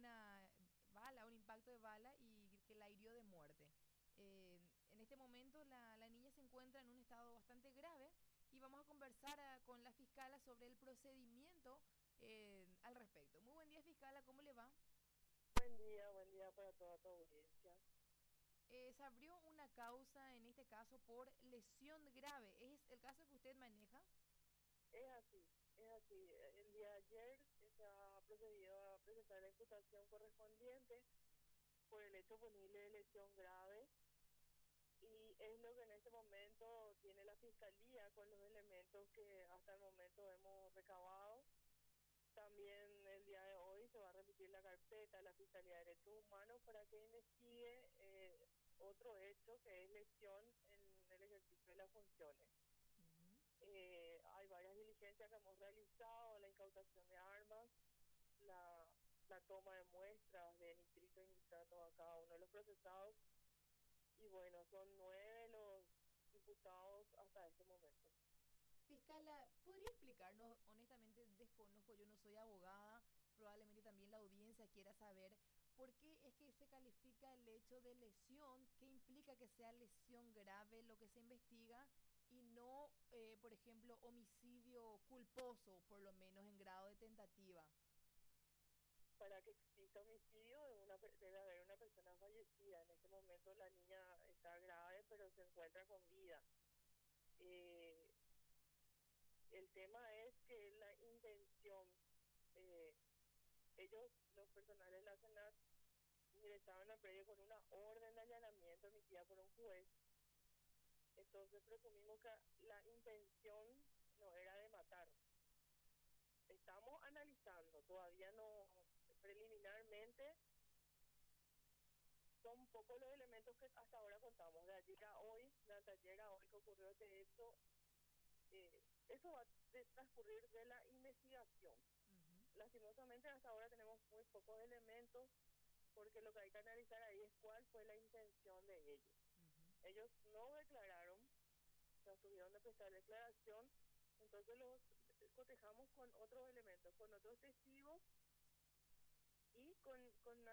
una bala, un impacto de bala y que la hirió de muerte. En este momento la niña se encuentra en un estado bastante grave y vamos a conversar con la fiscala sobre el procedimiento al respecto. Muy buen día, fiscala, ¿cómo le va? Buen día para toda tu audiencia. Se abrió una causa, en este caso, por lesión grave. ¿Es el caso que usted maneja? Es así. El día de ayer se ha procedido a presentar la imputación correspondiente por el hecho punible de lesión grave y es lo que en este momento tiene la Fiscalía con los elementos que hasta el momento hemos recabado. También el día de hoy se va a remitir la carpeta a la Fiscalía de Derechos Humanos para que investigue otro hecho que es lesión en el ejercicio de las funciones. Ujú. Hay varias diligencias que hemos realizado: la incautación de armas, la, la toma de muestras de nitrito y nitrato a cada uno de los procesados, y bueno, son 9 los imputados hasta este momento. Fiscala, ¿podría explicarnos? Honestamente desconozco, yo no soy abogada, probablemente también la audiencia quiera saber por qué es que se califica el hecho de lesión, qué implica que sea lesión grave lo que se investiga y no, por ejemplo, homicidio culposo, por lo menos en grado de tentativa. Para que exista homicidio debe haber una persona fallecida. En este momento la niña está grave, pero se encuentra con vida. Eh, el tema es que la intención, eh, ellos, los personales de la Senat, ingresaron al predio con una orden de allanamiento emitida por un juez. Entonces presumimos que la intención no era de matar. Estamos analizando, todavía no, preliminarmente son pocos los elementos que hasta ahora contamos. De ayer a hoy, de ayer a hoy que ocurrió este hecho, eso va a transcurrir de la investigación. Ujú. Lastimosamente hasta ahora tenemos muy pocos elementos, porque lo que hay que analizar ahí es cuál fue la intención de ellos. Ujú. Ellos no declararon, o sea, tuvieron de prestar declaración, entonces los cotejamos con otros elementos, con otros testigos y con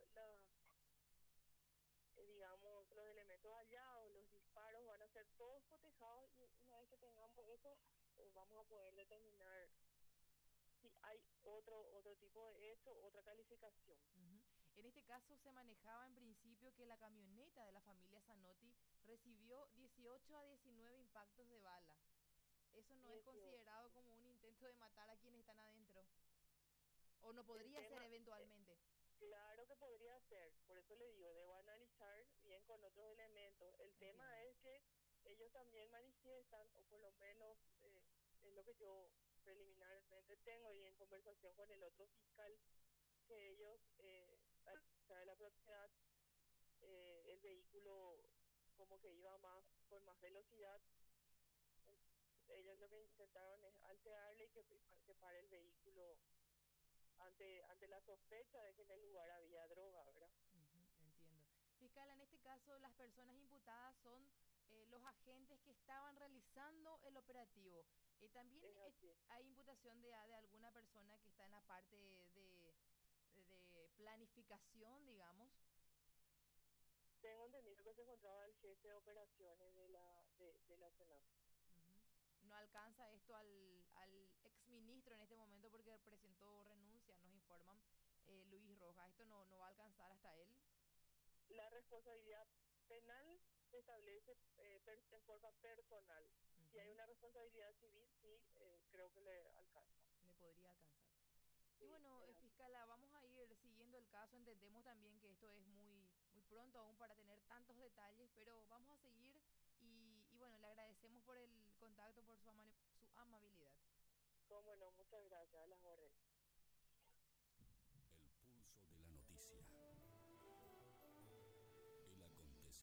digamos, los elementos hallados, los disparos van a ser todos cotejados, y una vez que tengamos eso, vamos a poder determinar si hay otro tipo de hecho, otra calificación. Ujú. En este caso se manejaba en principio que la camioneta de la familia Zanotti recibió 18 a 19 impactos de bala. ¿Eso no es 18, considerado sí. como un intento de matar a quienes están adentro? ¿O no El podría ser tema, eventualmente? claro que podría ser, por eso le digo, debo analizar bien con otros elementos. El tema Entiendo. es que ellos también manifiestan, o por lo menos es lo que yo preliminarmente tengo y en conversación con el otro fiscal, que ellos, al saber la propiedad, el vehículo como que iba más con más velocidad. Ellos lo que intentaron es alterarle y que pare el vehículo ante la sospecha de que en el lugar había droga, ¿verdad? Ujú, entiendo. Fiscal, en este caso las personas imputadas son los agentes que estaban realizando el operativo. También Es así. hay imputación de alguna persona que está en la parte de planificación, digamos. Tengo entendido que se encontraba el jefe de operaciones de la Senat. Ujú. No alcanza esto al exministro en este momento porque presentó renuncia, nos informan Luis Rojas. Esto no va a alcanzar hasta él. La responsabilidad penal se establece en forma personal. Si hay Ujú. una responsabilidad civil, sí, creo que le alcanza. Le podría alcanzar. Y Sí, bueno, es así. fiscala, vamos a ir siguiendo el caso. Entendemos también que esto es muy pronto aún para tener tantos detalles, pero vamos a seguir y bueno, le agradecemos por el contacto, por su amabilidad. Cómo no, muchas gracias a las órdenes.